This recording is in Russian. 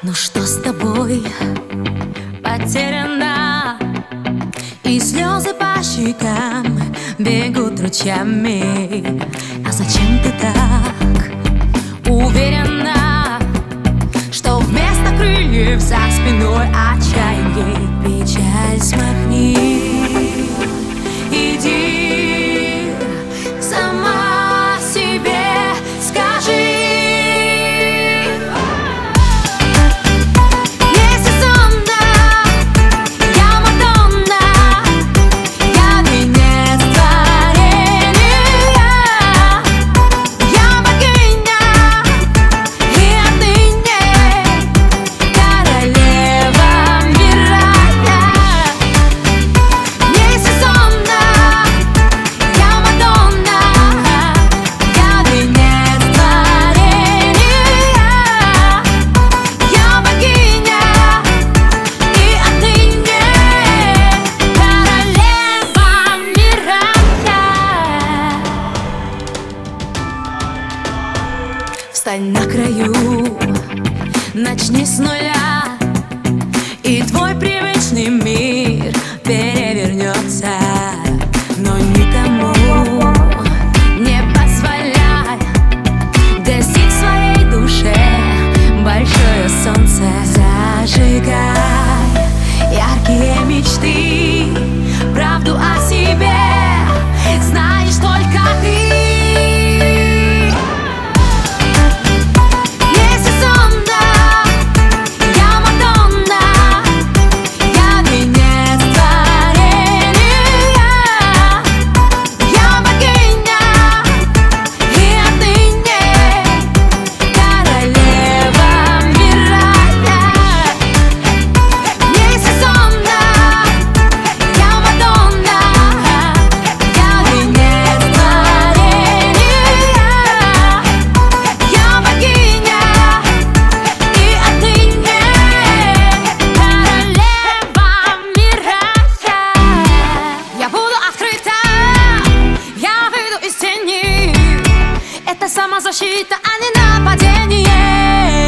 Ну что с тобой? Потеряна, и слезы по щекам бегут ручьями. А зачем ты так уверена, что вместо крыльев за спиной отчаяние? Печаль смахни, иди сама себе скажи. Встань на краю, начни с нуля, и твой привычный мир перевернется. Но никому не позволяй гасить в своей душе большое солнце. Зажигай яркие мечты, правду о себе знаешь только ты. Это самозащита, а не нападение.